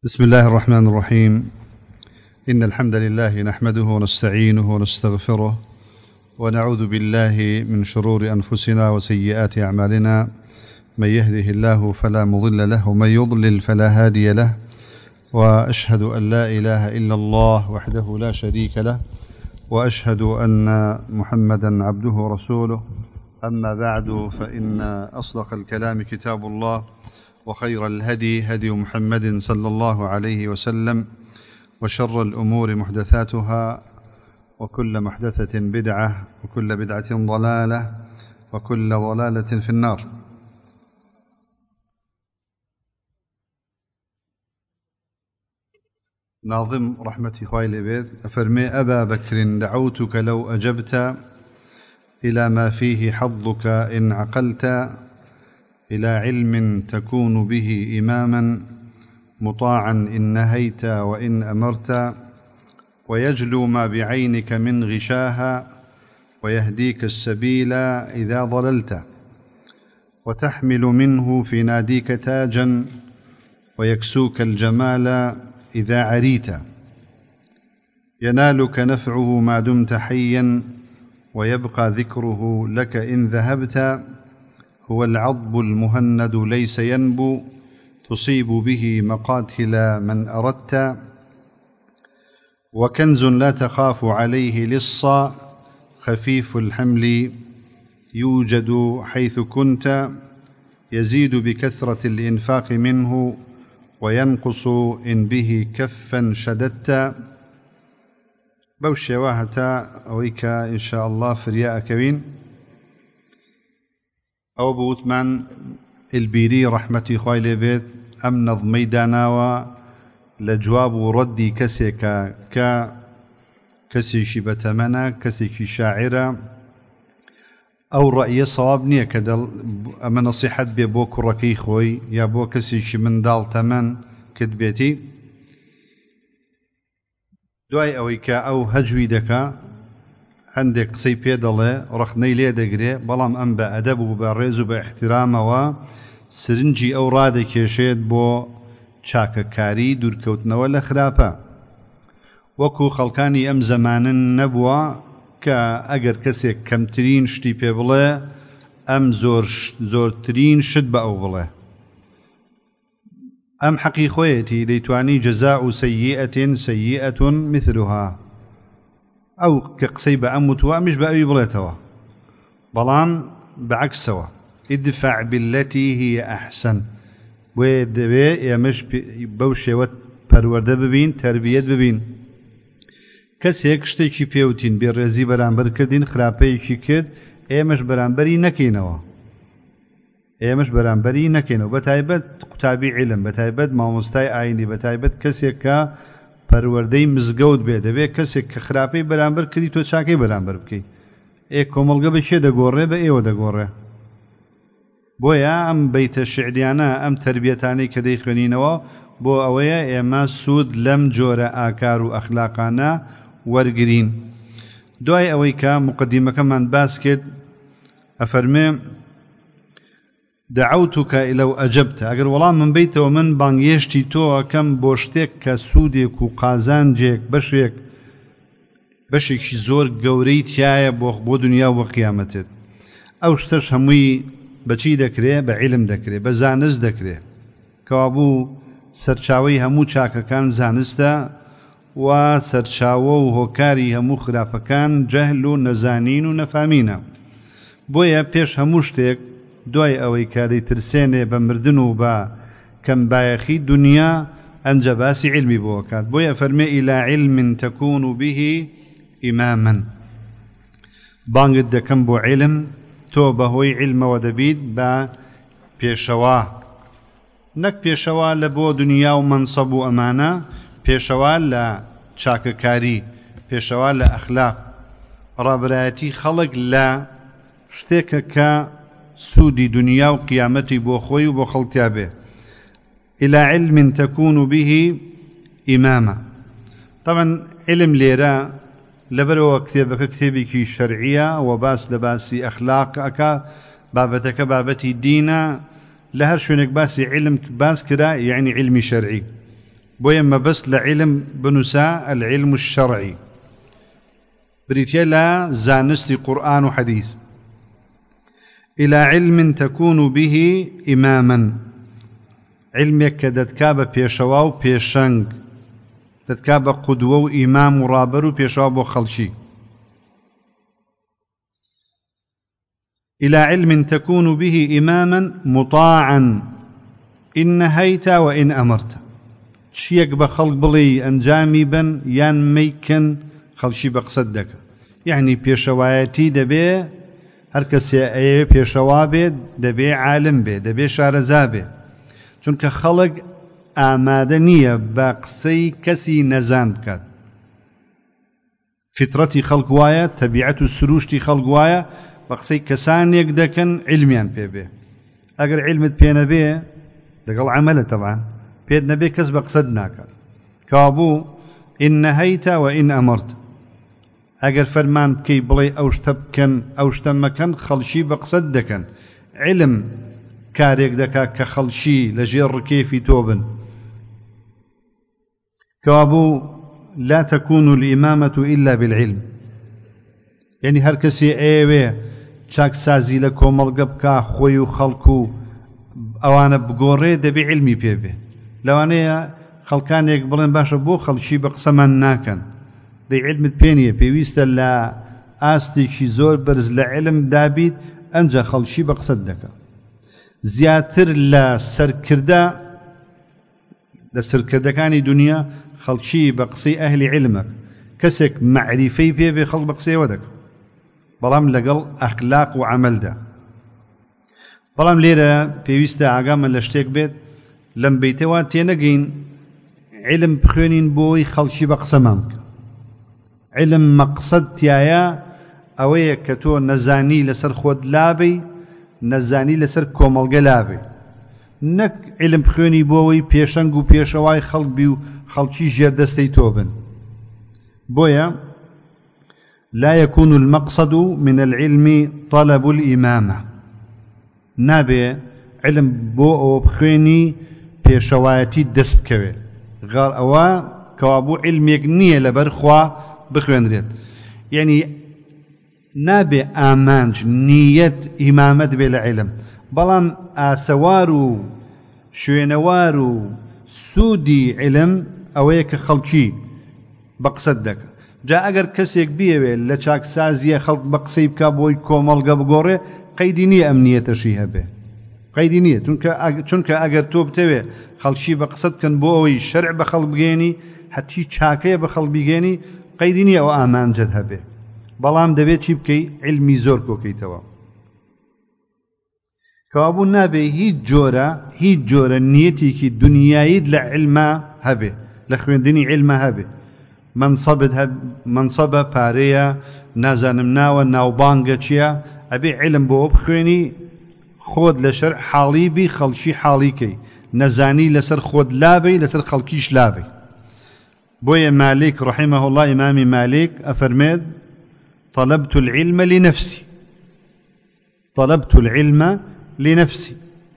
بسم الله الرحمن الرحيم. إن الحمد لله نحمده ونستعينه ونستغفره ونعوذ بالله من شرور أنفسنا وسيئات أعمالنا. من يهده الله فلا مضل له ومن يضلل فلا هادي له، وأشهد أن لا إله إلا الله وحده لا شريك له، وأشهد أن محمدا عبده ورسوله. أما بعد، فإن أصدق الكلام كتاب الله، وخير الهدي هدي محمد صلى الله عليه وسلم، وشر الأمور محدثاتها، وكل محدثة بدعة، وكل بدعة ضلالة، وكل ضلالة في النار. ناظم رحمة خويل بيت أفرمي: أبا بكر دعوتك لو أجبت إلى ما فيه حظك إن عقلت، إلى علم تكون به إماما مطاعا إن نهيت وإن أمرت، ويجلو ما بعينك من غشاها، ويهديك السبيل إذا ضللت، وتحمل منه في ناديك تاجا، ويكسوك الجمال إذا عريت، ينالك نفعه ما دمت حيا، ويبقى ذكره لك إن ذهبت، هو العضب المهند ليس ينبو، تصيب به مقاتل من أردت، وكنز لا تخاف عليه لصا، خفيف الحمل يوجد حيث كنت، يزيد بكثرة الإنفاق منه، وينقص إن به كفا شددت. بوشي واهتا أويك إن شاء الله فرياء كوين أو بوتمان البيري رحمتي خوالي بيت أم نظمي داناوا لجواب ردي كسيكا كسيشي بتمنى كسيشي شاعرة أو رأي صواب نية كدل أما نصيحة بيبو كركي خوي يا بو كسيشي من دال تمن كدبيتي دوای ئەوەی کە ئەو هەجوی دەکا هەندێک قسەی پێ دەڵێ ڕەخنەی لێ دەگرێ، بەڵام ئەم بە ئەدەب و بە ڕێز و بە احترامەوە سرنجی ئەو ڕادەکێشێت بۆ چاکەکاری دوورکەوتنەوە لە خراپە. وەکو خەڵکانی ئەم زەمانن نەبووە کە ئەگەر کەسێک کەمترین شتی پێ بڵێ ئەم زۆرترین شت بە ئەو بڵێ. أم حقي خويتي ديتواني جزاء سيئة سيئة مثلها، أو كقصيبة أموتوا مش بأبي بليتوا، بلام بعكسوا. ادفع بالتي هي أحسن، ويدبي يا مش بوشي وتبرورده ببين تربية ببين. كسيك شتيكي بيوتين بالرزي برانبر كردين خرابيكي كرد مش برانبري نكينوا، مش برانبري نكينوا. بتايبت قوتابی علم، بەتایبەت مامۆستای ئاینی، بەتایبەت کەسێک کە پەروەردەی مزگەوت بێ، دەبێت کەسێک کە خراپەی بەرامبەر کردی تۆ چاکەی بەرامبەر بکەی. کۆمەڵگە بە چێ دەگۆڕێ؟ بە ئێوە دەگۆڕێ. بۆیە ئەم بەیتە شعریانە، ئەم تەربیەتانەی کە دەیخوێنینەوە بۆ ئەوەیە ئێمە سوود لەم جۆرە ئاکار و ئەخلاقانە وەرگرین. دوای ئەوەی کە مقدمەکەمان باس کرد ئەفەرمێ: دعوتك لو أجبت، أجر والله من بيته ومن بانجيشتي تو كم بوشتك كسودك وقازانجك بشك زور قوريت يا بو دنيا وقيامتك. أو شتش هموي بچي دكري، بعلم دكري، بزانز دكري. كوابو سرچاوي همو چاكا كان زانستا، وسرچاوو هوكاري همو خرافة كان جهل نزانين ونفامين. بويا بيش هموشتك دوای ئەوەی کاری ترسێنێ بە مردن و بە کەمبایەخی دنیا ئەنجە باسی علمی بۆکات. بۆیە فەرمێ: إلى علم تكون به إماما، بانگت دەکەم بۆ علم، تۆ بەهۆی علمەوە دەبیت بە پێشەوا، نەک پێشەوا لە بۆ دنیا و منسەب و ئەمانە، پێشەوا لە چاکەکاری، پێشەوا لە ئەخلاق، ڕابرایەتی خەڵک لە شتێکە کە سودی دنیا و قیامەتی بۆ خۆی و بۆ خەڵکیا بێ. إلى علم تكون به إماما. طبعا علم ليرا لبرو كتابك كتابك شرعية وباس لباسي أخلاق أكا بابتك بابتي دينا لهر شونك باسي علم باس كرا يعني علمي شرعي. بويا ما بس لعلم بنساء العلم الشرعي بريتيا لا زانستي قرآن وحديث إلى علم تكون به إماما علمك كدتكاب بيشواو بيشنگ دتكاب قدوة وإمام ورابر بيشواو خلشي إلى علم تكون به إماما مطاعا إن نهيت وإن أمرت شيك بخلق بلي أنجامي بن يان ميكن خلشي بقصدك يعني بيشوایەتی دەبێ هەر کەسێ ئەوێ پێشەوا بێت دەبێ عالم بێ دەبێ شارەزا بێ چونکە خەڵک ئامادە نییە بە قسەی کەسی نەزان بکات فیترەتی خەڵک وایە تەبیعەت و سروشتی خەڵک وایە بە قسەی کەسانێک دەکەن علمیان پێ بێ ئەگەر علمت پێ نەبێ لەگەڵ عەمەلە تەبعاً پێت نەبێ کەس بە قسەت ناکات کەوابوو ئین نەهەیتە و ئین ئەمەرت ئەگەر فەرمان بکەی بڵێ ئەو شتە بکەن ئەو شتە مەکەن خەڵکی بە قسەت دەکەن علم کارێک دەکات کە خەڵکی لەژێر ڕکێفی تۆ بن کەوابوو لا تكون الإمامة إلا بالعلم يعني هەر کەسێ ئەوێ چاکسازی لە کۆمەڵگە بکا خۆی و خەڵک و ئەوانە بگۆڕێ دەبێ علمی پێ بێ لەوانەیە خەڵکانێک بڵێن باشە بۆ خەڵکی بە قسەمان ناکەن دەی علمت پێ نییە پێویستە لە ئاستێکی زۆر بەرز لە علم دابیت ئەنجا خەڵکی بە قسەت دەکە زیاتر لە سەرکردەکانی دنیا خەڵکی بە قسەی ئەهلی علمە کەسێک مەعریفەی پێ بێ خەڵک بە قسەیەوە دەکە بەڵام لەگەڵ ئەخلاق و عەمەلدا بەڵام لێرە پێویستە ئاگامە لە شتێک بێت لەم بەیتەوە تێنەگەین علم بخوێنین بۆی خەڵکی بە قسەمان بکە علم مەقسەد تایە ئەوەیە کە تۆ نەزانی لەسەر خۆت لابی نەزانی لەسەر کۆمەڵگە لابی نەک علم بخوێنی بۆەوەی پێشەنگ و پێشەوای خەڵک بی و خەڵکی ژێردەستەی تۆ بن بۆیە لا يكون المقصد من العلم طلب الإمامة نابێ علم بۆ ئەوە بخوێنی پێشەوایەتی دەست بکەوێ غار ئەوە کەوابوو علمێک نییە لەبەر خوا بخوێنرێت یعنی نابێ ئامانج نیەت ئیمامەت بێ لە علم بەڵام ئاسەوار و شوێنەوار و سوودی علم ئەوەیە کە خەڵکی بە قسەت دەکە جا ئەگەر کەسێک بیەوێت لە چاکسازیە خەڵک بە قسەی بکە بۆی کۆمەڵگە بگۆڕێ قەیدی نییە ئەمنیەتەشی هەبێ قەیدی نییە چونکە ئەگەر تۆ بتەوێ خەڵکی بە قسەت بکەن بۆ ئەوەی شەرع بە خەڵک بگێنی هەچی چاکەیە بە خەڵک بگێنی قەیدی نییە ئەوە ئامانجت هەبێ بەڵام دەبێت چی بکەی علمی زۆر کۆکەیتەوە کەوابوو نابێ هیچ جۆرە نیەتێکی دنیاییت لە علمە هەبێ لە خوێندنی علمە هەبێ منسەبە پارەیە نازانم ناوە ناوبانگە چییە ئەبێ علم بۆ بخوێنی خۆت لە شەرع حاڵی بی خەڵکی حاڵیکەی نەزانی لەسەر خۆت لابی لەسەر خەڵکیش لابی بۆیە مالک رحمه الله ئیمامی مالک ئەفەرمێت طلبت العلم لنفسي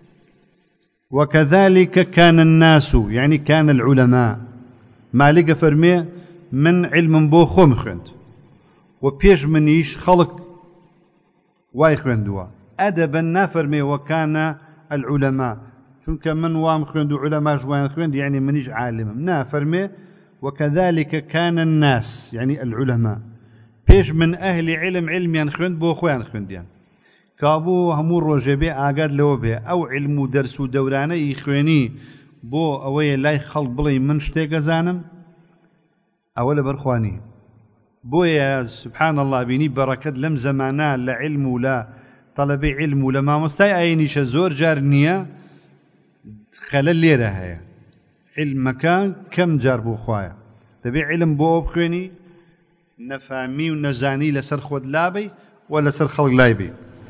وكذلك كان الناس يعني كان العلماء مالك فرمي من علم بو خۆم خوێند و پێش منیش خەڵک وای خوێندووە ئەدەبەن نافەرمێ وەکانە العلماء چونکە من وام خوێند و علەماش وایان خوێند يعني منیش عالمم نافەرمێ وكذلك كان الناس يعني العلماء پێش من ئەهلی علم علمیان خوێند بۆ خۆیان خوێندیان کابوو هەموو ڕۆژێ بێ ئاگاد لەوە بێ ئەو علم و دەرس و دەورانەی خوێنی بۆ ئەوەیە لای خەڵک بڵێ من شتێک ئەزانم ئەوە لەبەر خوا نییە بۆیە سبحان الله بینی بەڕەکەت لەم زەمانە لە علم و لە تەڵەبەی علم و لە مامۆستای ئاینیشە زۆر جار نییە خەلەل لێرە هەیە علمەکە کەم جار بۆ خوایە دەبێ علم بۆ بخوێنی نەفامی و نەزانی لەسەر خۆت لابی و لەسەر خەڵک لای بی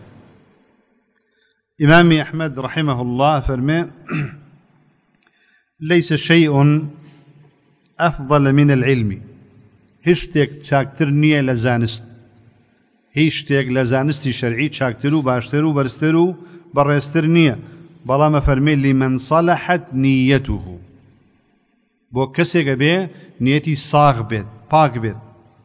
إمام أحمد رحمه الله فرمى ليس شيء أفضل من العلم هشتك چاکتر نییە لە زانست هیچ شتێک لە زانستی شەرعی چاکتر و باشتر و بەرزتر و بەڕێزتر نییە بەڵام فەرمێ لمن صلحت نیەته بۆ کەسێکە بێ نیەتی ساغ بێت پاک بێت.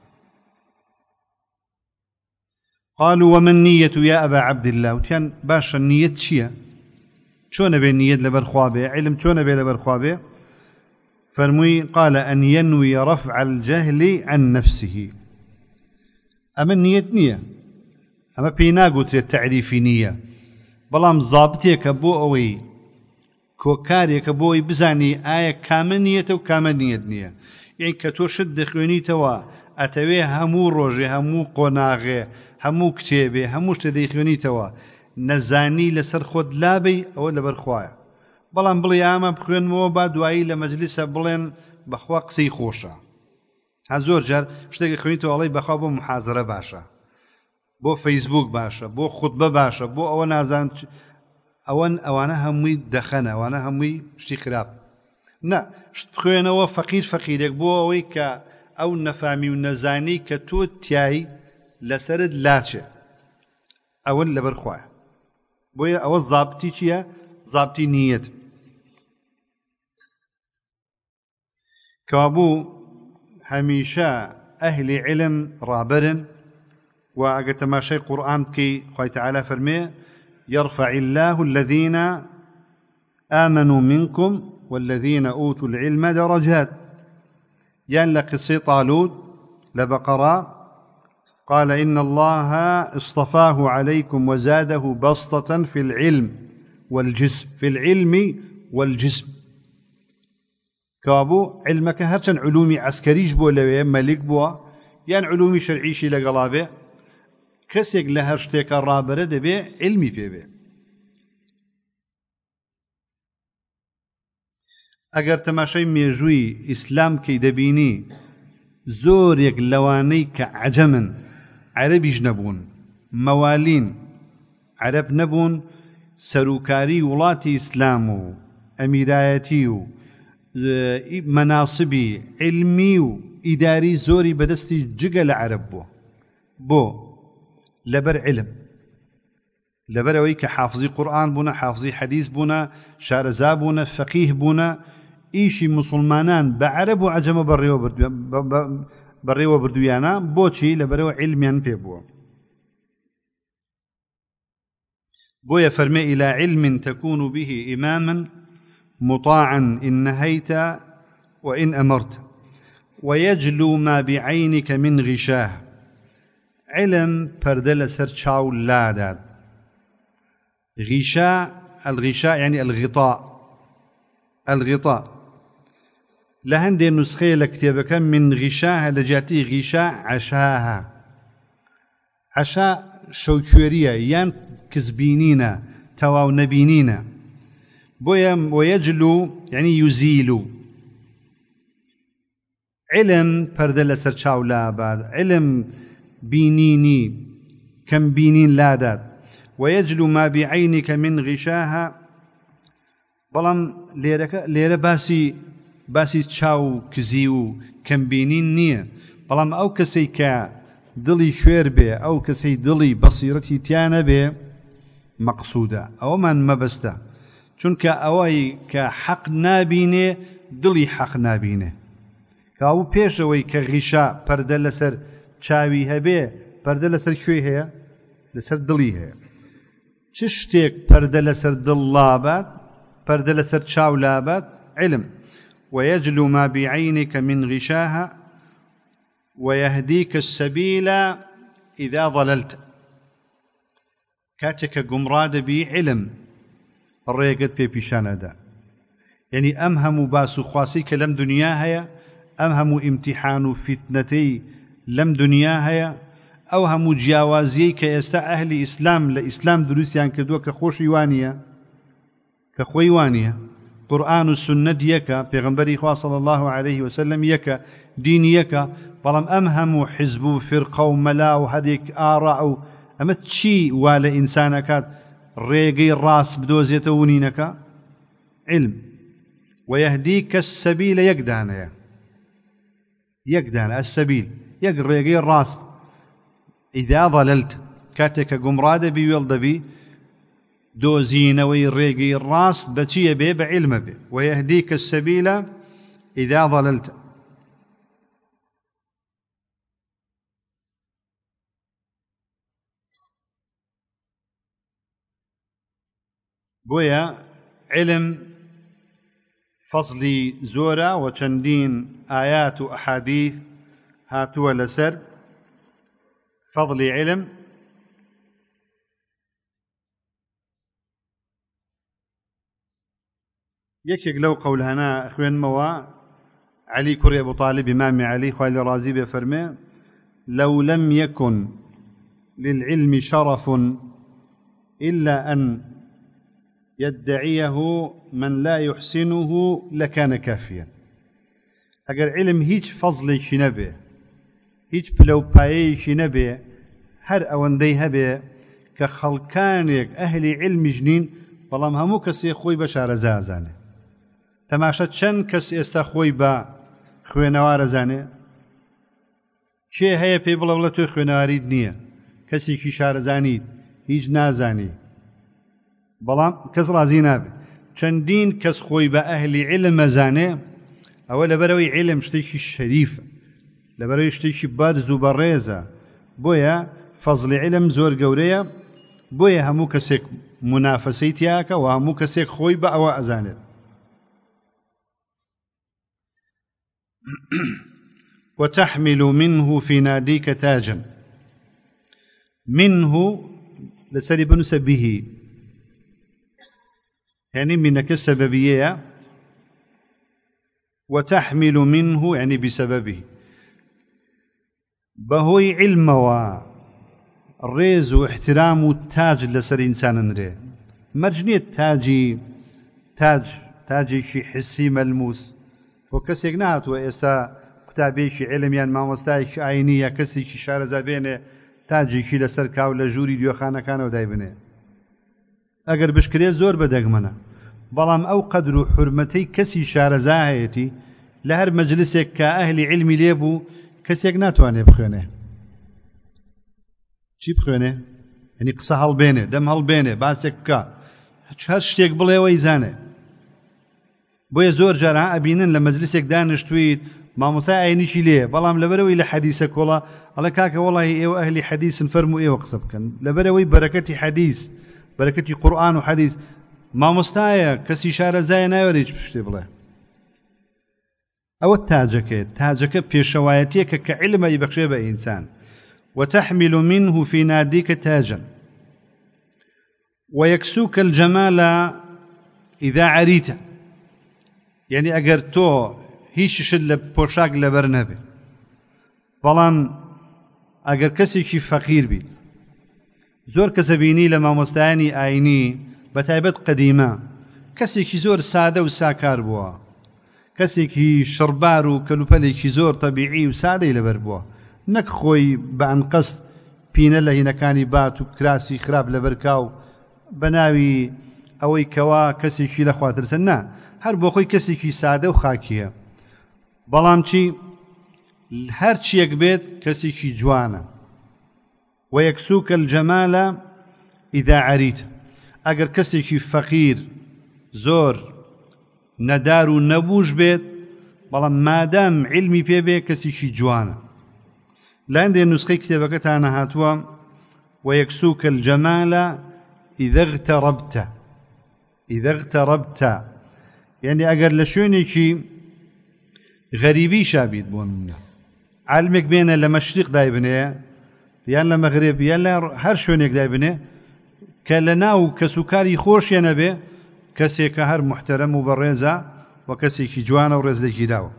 قالوا وما النية يا أبا عبد الله وتيان باشا النية چية چۆنە بێ نیەت لەبەر خوا بێ علم چۆنە بێ لەبەر خوا بێ فەرمووی قال أن ينوي رفع الجهل عن نفسه ئەمە نیەت نییە ئەمە پێی ناگوترێت تعریفی نییە بەڵام زابطێکە بۆ ئەوەی کۆکارێکە بۆ ئەوەی بزانی ئایا کامە نیەتە و کامە نیەت نییە یعنی کە تۆ شت دەخوێنیتەوە ئەتەوێ هەموو ڕۆژێ هەموو قۆناغێ هەموو کتێبێ هەموو شتە دەیخوێنیتەوە نەزانی لەسەر خۆت لابەی ئەوە لەبەر خوایە بەڵام بڵێ ئامە بخوێنمەوە با دوایی لە مەجلیسە بڵێن بەخوا قسەی خۆشە ها زۆر جار شتێکی خوێنیتەوە ئەڵێی بەخوا بۆ محازەرە باشە بۆ فەیسبوک باشە بۆ خوتبە باشە بۆ ئەوە نازان ئەوانە هەمووی دەخەنە ئەوانە هەمووی شتی خراپ نە شت بخوێنەوە فەقیرێک بۆ ئەوەی کە ئەو نەفامی و نەزانی کە تۆ تیای لەسرت لاچێ ئەوە لەبەر خوایە بۆیە ئەوە زابتی چییە؟ زابتی نیەت کەوابوو هەمیشە ئەهلی علم ڕابەرن و ئەگە تەماشای قورئان بکەی خوای تەعالی فەرمێ يرفع الله الذين آمنوا منكم والذين أوتوا العلم درجات يعني لقصي طالوت لبقرة قال إن الله اصطفاه عليكم وزاده بسطة في العلم والجسم في العلم والجسم كابو علمك هرچن علومي عسكريش بو لوي ملك بو يعني علومي شرعيشي لقلابه كسيك لهرشتك الرابرة دبي علمي بيبي اگر تماشای مێژووی ئیسلام کەی دەبینی زۆرێک لەوانەی کە عەجەمن عەرەبیش نەبوون مەوالین عەرەب نەبوون سەرۆکاری وڵاتی ئیسلام و ئەمیرایەتی و مەناسبی علمی و ئیداری زۆری بەدەستی جگە لە عەرەب بووە بۆ لەبەر علم لەبەر ئەوەی کە حافزی قورئان بوونە حافزی حەدیث بوونە شارەزا بوونە فەقیه بوونە ئیشی مسلمانان بە عەرەب و عەجەمە بەڕێوە بردوویانە بۆچی لەبەرەوە علمیان پێ بووە بۆیە فەرمێ إلى علم تكون به إماما مطاعا إن نهيت وإن أمرت ويجلو ما بعينك من غشاه علم پەردە لەسەر چاو لادات غشاء الغشاء يعني الغطاء لهندي نسخة لكتابك من غشاها لجاتي غشاء عشاها عشاء شوكورية يان كزبينينا تواو نبينينا بويا ويجلو يعني يزيل علم پەردە لەسەر چاو لابات علم بينيني كم بينين لادات ويجلو ما بعينك من غشاها بەڵام لێرە باسی چاو کزی و کەمبینین نییە بەڵام ئەو کەسەی کە دڵی شوێر بێ ئەو کەسەی دڵی بەسیرەتی تیانە بێ مەقسوودە ئەوەمان مەبەستە چونکە ئەوەی کە حەق نابینێ دڵی حەق نابینێ کەوابوو پێشەوەی کە غیشا پەردە لەسەر چاوی هەبێ پەردە لەسەر شوێی هەیە لەسەر دڵی هەیە چ شتێک پەردە لەسەر دڵ لابات پەردە لەسەر چاو لابات علم ويجلو ما بعينك من غشاها ويهديك السبيل إذا ضللت كاتك قمراد بي علم الريقت بي بيشاندا يعني أمهم باسو خواسيك لم دنيا هيا أمهم امتحان فتنتي لم دنيا هيا أو هم جیاوازی کە ئێستا ئەهلی ئیسلام لە ئیسلام دروستیان کردووە کە خۆشی وانیە کە خۆی وانیە قورئان و سنت یەکە پێغەمبەری خوا صلی الله عليه وسلم یەکە دین یەکە بەڵام ئەم هەموو حیزب و فرقە و مەلا و هەرێک ئاڕا و ئەمە چی وا لە ئینسانەکات ڕێگەی ڕاست بدۆزێتە ونینەکە علم ويهديك السبيل يقدانيا يقدان السبيل يقريقي الراس إذا ضللت كاتك قمرادة بيولد بي دوزين ويريقي الراس بتشي بي بعلم بي ويهديك السبيل إذا ضللت. بويا علم فصلي زورا وچەندین آيات وأحاديث هاتووە لەسەر فضلی علم. یەکێک لەو قەولانە خوێنمەوە علي كري أبو طالب إمام علي خوالي رازي بفرمي: لو لم يكن للعلم شرف إلا أن يدعيه من لا يحسنه لكان كافيا. أجر علم هيج فضل شنبه هیچ پلەپایەیەکی نەبێ هەر ئەوەندەی هەبێ کە خەڵکانێک ئەهلی علمیش نین بەڵام هەموو کەسێ خۆی بە شارەزا ئەزانێ. تەماشە چەند کەس ئێستا خۆی بە خوێنەوار ئەزانێ؟ کێ هەیە پێی بڵێ وڵە تۆی خوێنەواریت نییە، کەسێکی شارەزانیت هیچ نازانی، بەڵام کەس ڕازی نابێ. چەندین کەس خۆی بە ئەهلی علم ئەزانێ، ئەوە لەبەرەوەی علم شتێکی شەریفە، لەبەرەوەی شتێکی بەرز و بەڕێزە. بۆیە فەزلی علم زۆر گەورەیە، بۆیە هەموو کەسێک منافەسەی تیاکە و هەموو کەسێک خۆی بە ئەوە ئەزانێت. وتحمل منه في ناديك تاجا. منه لسري بنس به، يعني منك السببية، وتحمل منه يعني بسببه. بهوي علم والريز واحترام التاج لسر إنسان نري مرجنية تاجي شي حسي ملموس وكسيك نهات وإستا قتابيشي علميان ما مستايش عينية كسيكي شارزا بينه تاجي شي لسر كاو لجوري ديو خانه كانو دايبنه اگر بشكري زور بدقمنا بلام او قدر حرمتي كسي شارزا هيتي لهر مجلسك كأهل علمي ليبو كسيك ناتواني بخونه. چی بخونه؟ يعني قصة هالبينه دم هالبينه باسك كا هر شتيك بڵێ وەیزانێ. بۆیە زۆر جارها ئەبینن لە مەجلیسێک دانیشتوویت مامۆسای عینیشی لێیە، بەڵام لەبەرەوەی لە حەدیسە کۆڵە ئەڵێ کاکە وەڵی ئێوە ئەهلی حەدیسن فەرموو ئێوە قسە بکەن. لەبەرەوەی بەرەکەتی حەدیس، بەرەکەتی قورئان و حەدیس، مامۆستایە کەسی شارەزایە ناوێت هیچ شتێ بڵێ. ئەوە تاجەکە پێشەوایەتیەکە کە علمە یبەخشێ بە ئینسان. وتحمل منه في ناديك تاجا ويكسوك الجمال إذا عريت. يعني أجر تو هیچ شت لە پۆشاک لەبەر نەبێ، بەڵام ئەگەر کەسێکی فەقیر بیت. زۆر کەسە بینی لە مامۆستایانی ئاینی بەتایبەت قەدیمە کەسێکی زۆر سادە و ساکار بووە، کەسێکی شڕبار و کەلوپەلێکی زۆر تەبیعی و سادەی لەبەر بووە، نەک خۆی بە ئەنقەست پینە لە هینەکانی بات و کراسی خراپ لەبەر کاو بە ناوی ئەوەی کەوا کەسێکی لە خواترسە، نا، هەر بۆ خۆی کەسێکی سادە و خاکیە. بەڵام چی هەر چیەک بێت کەسێکی جوانە. وەیەکسووکە الجەمالە ئیدا عەریتە. ئەگەر کەسێکی فەقیر زۆر نەدار و نەبووش بێت، بەڵام مادام علمی پێ بێ کەسێکی جوانە. لە هەندێک نوسخەی کتێبەکەتانە هاتووە وەیەکسووکە الجەمالە ئیدە اغتەرەبتە، یعنی ئەگەر لە شوێنێکی غەریبی شابیت، بۆ نمونە عالمێک بێنە لە مەشریق دایبنێ یان لە مەغرب یان لە هەر شوێنێک دایبنێ کە لە ناو کەسوکاری خۆشیە نەبێ، کەسێکە هەر محتەرەم و بەڕێزە و کەسێکی جوانە و ڕێز لەگیراوە.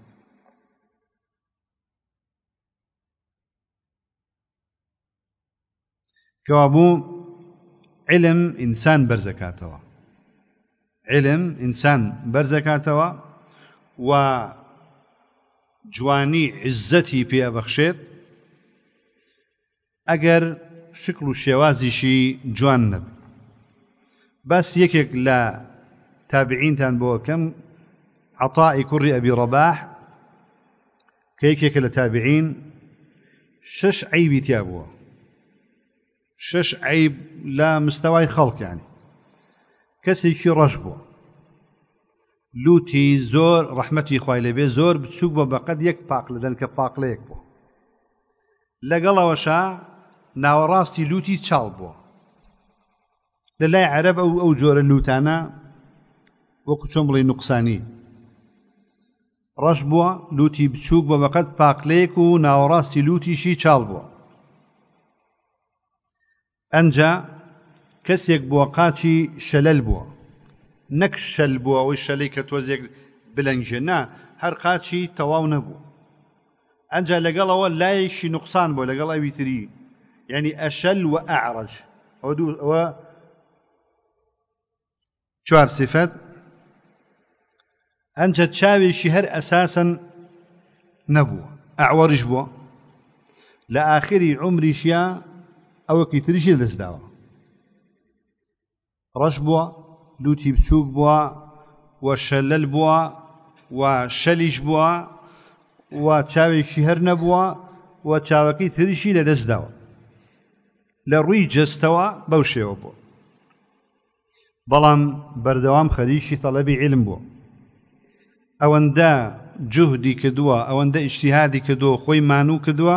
کەوابوو علم ئینسان بەرزەکاتەوە، علم ئینسان بەرزەکاتەوە و جوانی عزەتی پێ ئەبەخشێت ئەگەر شکل و شێوازیشی جوان نەبێت. باس یەکێک لە تابعینتان بۆ ئەکەم، عەطای کوڕی ئەبی ڕەباح کە یەکێکە لە تابعین، 6 عەیبی تیا بووە، 6 عەیب لە مستەوای خەڵک، یعنی کەسێکی ڕەش بووە، لوتی زۆر ڕەحمەتی خوای لێبێ زۆر بچووک بە بەقەد یەک پاق لەدەن کە پاقلەیەک بووە لەگەڵەوەشا ناوەڕاستی لوتی چاڵ بووە لە لای عەرەب ئەو جۆرە لوتانە وەکو چۆن بڵێ نوقسانی ڕەش بووە لوتی بچووک بە بەقەد پاقلەیەک و ناوەڕاستی لوتیشی چاڵ بووە ئەنجا کەسێک بووە قاچی شەلەل بووە نەک شەل بووە ئەوەی شەلەی کە تۆزێک بلەنگژێ نا هەر قاچی تەواو نەبوو ئەنجا لەگەڵەوە لایەکی نوقسان بووە لەگەڵ ئەوی تری یعنی ئەشەل و ئەعرەج ئەوە چوار صفەت ئەنجا چاوێکی هەر ئەساسەن نەبووە ئەعوەریش بووە لە ئاخری عومریشیە ئەوەکی تریشی دەستداوە ڕەش بووە لوتی بچووک بووە و شەلەل بووە و شەلیش بووە و چاوێکی هەر نەبووە و چاوەکەی تریشی لەدەستداوە لە ڕووی جەستەوە بەو شێوە بووە بەڵام بەردەوام خەریکی تەڵەبی عیلم بووە ئەوەندە جوهدی کردووە ئەوەندە ئیجتیهادی کردووە خۆی مانوو کردووە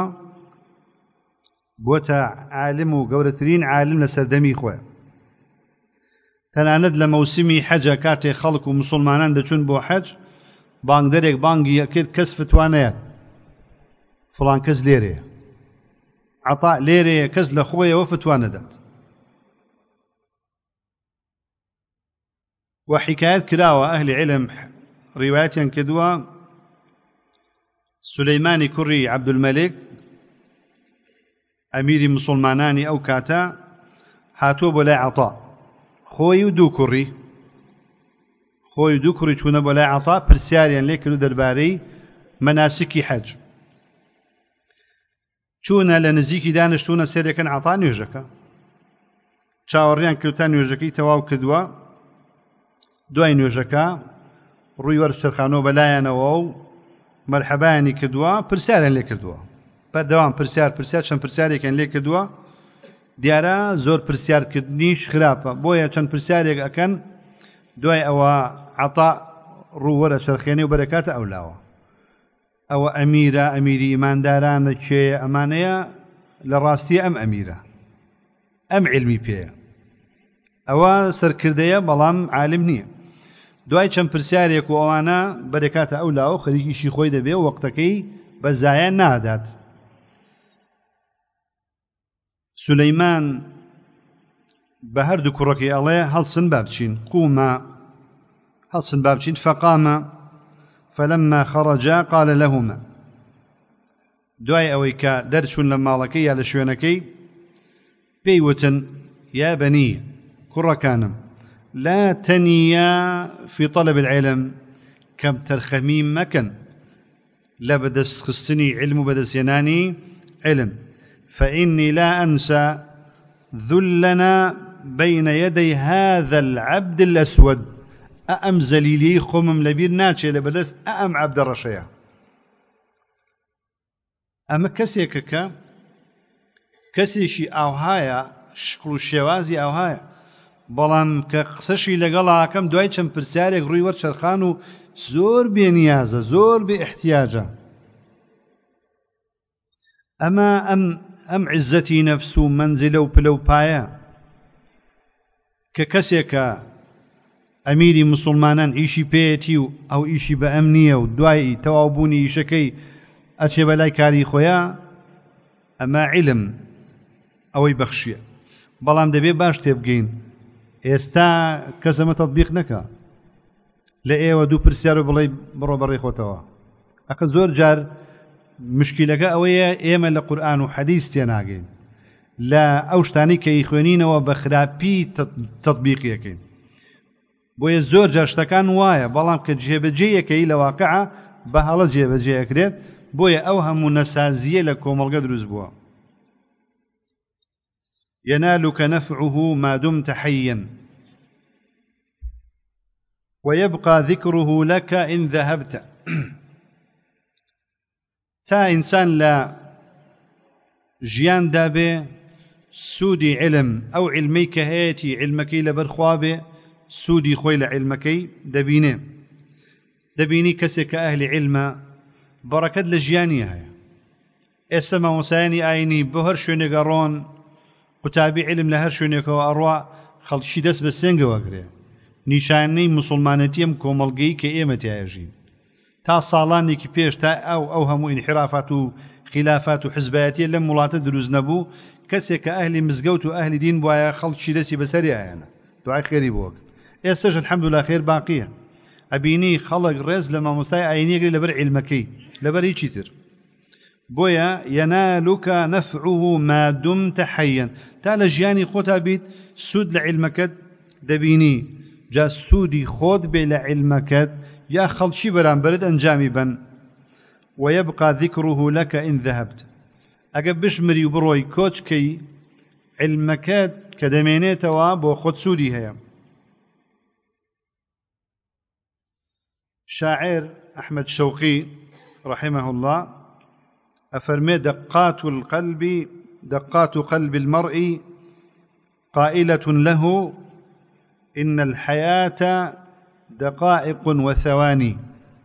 بۆتە عالم و گەورەترین عالم لە سەردەمی خۆی تەنانەت لە مەوسمی حەجە کاتێک خەڵک و موسڵمانان دەچون بۆ حەج بانگدەرێک بانگی کرد کەس فتوانەیەت فڵان کەس لێرەیە عەطا لێرەیە کەس لە خۆیەوە فتوانەدات وحکایەت کراوە ئەهلی عیلم ڕیوایەتیان کردووە سولەیمانی کوڕی عەبدولمەلێک ئەمیری موسڵمانانی ئەو کاتە هاتووە بۆ لای عەطا خۆی و دوو کوڕی چوونە بۆ لای عەطا پرسیاریان لێ کرد دەربارەی مەناسکی حەج چوونە لە نزیکی دانیشتوونە سێرەکەن عەطا نوێژەکە چاوەڕیان کردو تا نوێژەکەی تەواو کردووە دوای نوێژەکە ڕووی وەرچرخانەوە بەلایەنەوە و مەرحەبایانی کردووە پرسیاریان لێ کردووە بەردەوام پرسیار چەند پرسیارێکیان لێ کردووە دیارە زۆر پرسیارکردنیش خراپە بۆیە چەند پرسیارێک ئەکەن دوای ئەوە عەطا ڕوو وەرە چرخێنێ و بەرەکاتە ئەولاوە ئەوە ئەمیرە ئەمیری ئیماندارانە کێیە ئەمانەیە لە ڕاستی ئەم ئەمیرە ئەم عیلمی پێیە ئەوە سەرکردەیە بەڵام عالم نییە دوای چەند پرسیارێک و ئەوانە بەرەکاتە ئەولاوە خەریکیشی خۆی دەبێ و وەقتەکەی بە زایە نادات سولەیمان بە هەردوو کوڕەکەی ئەڵێ هەڵسن با بچین قوما هەڵسن با بچین فەقامە فلما خرجا قال لهما دوای ئەوەی کە دەرچوون لە ماڵەکەی یا لە شوێنەکەی پێی وتن یا بەنی کوڕەکانم لا تەنیا في طلب العلم کەم تەرخەمی مەکەن لە بەدەستخستنی علم و بەدەستهێنانی علم فإني لا أنسى ذلنا بين يدي هذا العبد الأسود ئەم زەلیلی خۆمم لەبیر ناچێ لە بەدەست ئەم عەبدە ڕەشەیە ئەمە کەسێکە کە کەسێکی ئاوهایە شکڵ و شێوازی ئاوهایە بەڵام کە قسەشی لەگەڵاکەم دوای چەند پرسیارێک ڕووی وەرچەرخان و زۆر بێنیازە زۆر بێ احتیاجە ئەمە ئەم عیزەتی نەفس و مەنزلە و پلە و پایە کە کەسێکە ئەمیری موسڵمانان ئیشی پێیەتی و ئەو ئیشی بە ئەم نییە و دوای تەواوبوونی ئیشەکەی ئەچێ بەلای کاری خۆیە ئەمە عیلم ئەوەی بەخشیە بەڵام دەبێ باش تێبگەین ئێستا کەس ئەمە تەطبیق نەکا لە ئێوە دوو پرسیار و بڵێ بڕۆ بەڕێ خۆتەوە ئەخە زۆر جار مشکلەکە ئەوەیە ئێمە لە قورئان و حەدیث تێناگەین لە ئەو شتانی کە خوێنینەوە بە خراپی تەطبیقیەکەین بۆیە زۆر جار شتەکان وایە بەڵام کە جێبەجێیەکەی لە واقعە بە هەڵە جێبەجێەکرێت بۆیە ئەو هەموو نەسازیە لە کۆمەڵگە دروست بووە ينالك نفعه ما دمت حيا ويبقى ذكره لك إن ذهبت تا إنسان لا جيان دابه سودي علم أو علمي كهيتي علمكي لبرخوابه سودي خوي لعلمكي دبينه دەبینی کەسێک کە ئەهلی علمە بەڕەکەت لە ژیانیە هەیە. ئێستا مامۆسایانی ئاینی بۆ هەر شوێنێک ئەڕۆن، قوتابی علم لە هەر شوێنێکەوە ئەڕوا، خەڵکی دەست بە سێنگەوە گرێ. نیشانەی مسلمانەتی ئەم کۆمەڵگەی کە ئێمە تیاژین تا ساڵانێکی پێش تا ئەو هەموو انحرافات و خلافات و حزبایەتیە لەم وڵاتە دروست نەبوو، کەسێک کە ئەهلی مزگەوت و ئەهلی دین بووایە خەڵکی دەستی بەسەری ئایانە دوعای خێری بۆ کرد. ئێستاش الحەمدولillah خێر باقیە. ئەبینی خەڵک ڕێز لە مامۆستای ئاینیەکەی لەبەر عیلمەکەی، لەبەر هیچی تر. بۆیە ينالك نفعه ما دمت حيا، تا لە ژیانی خۆتا بیت سوود لە عیلمەکەت دەبینی. جا سوودی خۆت بێ لە عیلمەکەت یا خەڵکی بەرامبەرت ئەنجامی بن. ويبقى ذكره لك إن ذهبت، ئەگە بشمری و بڕۆی کۆچکەی عیلمەکەت کە دەمێنێتەوە بۆ خۆت سوودی هەیە. شاعر أحمد شوقي رحمه الله أفرمي دقات قلب المرء قائلة له إن الحياة دقائق وثواني،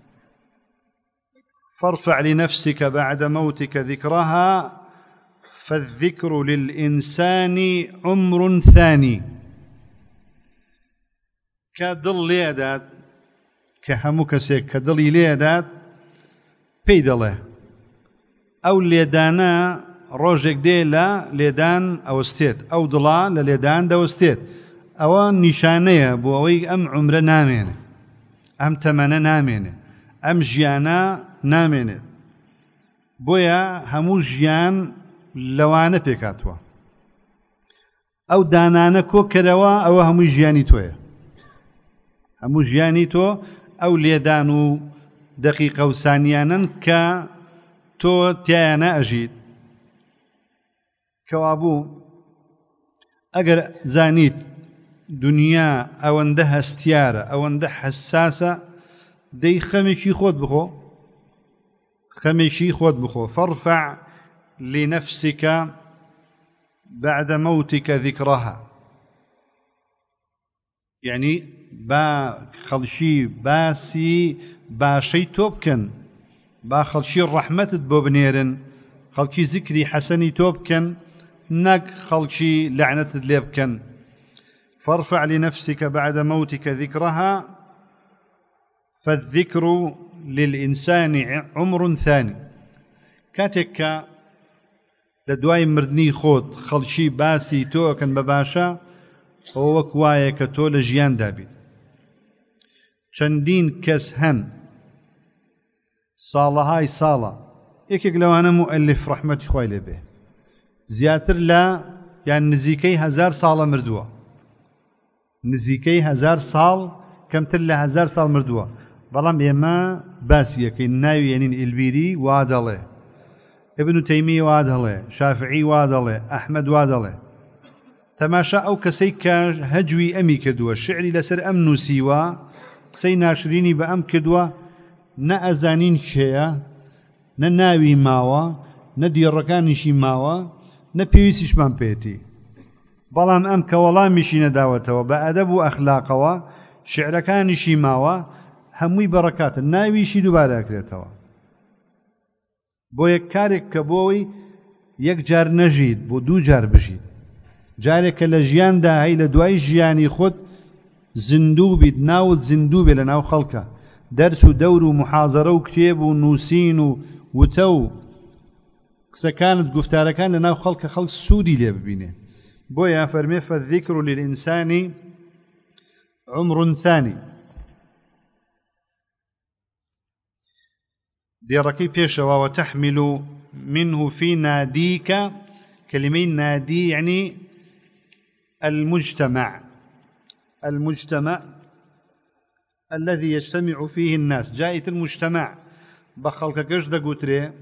فارفع لنفسك بعد موتك ذكرها، فالذكر للإنسان عمر ثاني. كدل ليدات كهمو كسيك كدلي ليدات بيدله أو ليدانا روجك دي لا ليدان أو استيت أو ضلا لليدان دو استيت أو نشانية بووي أم عمر نامين أم تمنى نامين أم جيانا نامين. بويا همو جيان لوانا بيكاتوا أو دانانا كو كروا أو همو جياني تويا، همو جياني تو أو ليدانو دقيقة وثانيانا ك تو تيانا أجيد كوابو. أجر زانيت دنيا أو اندها استيارة أو اندها حساسة دي خمشي خود بخو، خمشي خود بخو. فارفع لنفسك بعد موتك ذكرها، يعني با خلشي باسي باشي توبكن، با خلشي الرحمة بوبنيرن، خلشي ذكري حسني توبكن، نك خلشي لعنة ليبكن. فارفع لنفسك بعد موتك ذكرها، فالذكر للإنسان عمر ثاني. كاتك لدواي مردني خود خلشي باسي توكن بباشا هو كوايك تو لجيان دابي. چەندین کەس هەن ساڵەهای ساڵە، یەکێک لەوانە مؤلف ڕەحمەتی خوای لێ بێ زیاتر لە یان نزیکەی 1000 ساڵە مردووە، نزیکەی 1000 ساڵ کەمتر لە 1000 ساڵ مردووە. بەڵام ئێمە باسی یەکەین. ناوی یەنین ئیلبیری وا دەڵێ، ابن تەیمیە وا دەڵێ، شافعی وا دەڵێ، ئەحمەد وا دەڵێ. تەماشا ئەو کەسەی کە هەجوی ئەمی کردووە، شعری لەسەر ئەم نووسیوە، قسەی ناشرینی بە ئەم کردووە، نە ئەزانین کێیە، نە ناوی ماوە، نە دیێڕەکانیشی ماوە، نە پێویستیشمان پێێتی. بەڵام ئەم کە وەڵامیشی نەداوەتەوە بە ئەدەب و ئەخلاقەوە، شعرەکانیشی ماوە، هەمووی بەڕەکاتە، ناویشی دووبارە ئەکرێتەوە. بۆ یەک کارێک کە بۆی یەک جار نەژیت بۆ دوو جار بژیت، جارێک کە لە ژیاندا هەی لە دوای ژیانی خۆت زیندوو بیت، ناوت زیندوو بێ لە ناو خەڵکە، دەرس و دەور و محازەرە و کتێب و نووسین و وتە و قسەکانت گفتارەکان لە ناو خەڵکە خەڵک سوودی لێ ببینێ. بۆیە فەرمێ فالذکر للئینسان عمر ثانی. دێڕەکەی پێشەوە وتحمل منه في ناديك، كلمة نادي يعني المجتمع، المجتمع الذي يجتمع فيه الناس. جائت المجتمع بخلق كش دقوتري